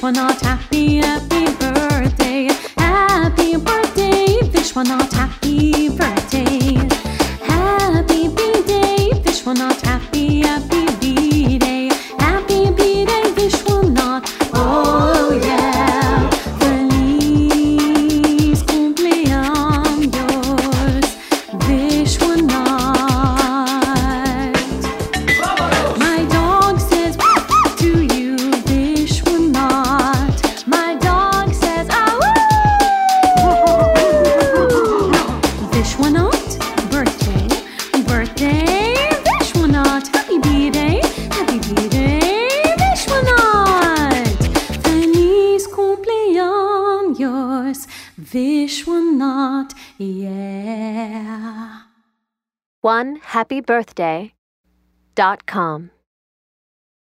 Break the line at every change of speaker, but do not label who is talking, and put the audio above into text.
Vishwanath, happy, happy birthday. Happy birthday, Vishwanath, happy birthday. Happy B-Day, Vishwanath, happy, happy B-Day. Happy B-Day, Vishwanath, oh yeah. Feliz cumpleaños, Vishwanath. My dog says to you, Vishwanath. My dog says, ah, Vishwanath, birthday, birthday, Vishwanath, happy B-Day, Vishwanath. Feliz cumpleaños, Vishwanath, yeah.
OneHappyBirthday.com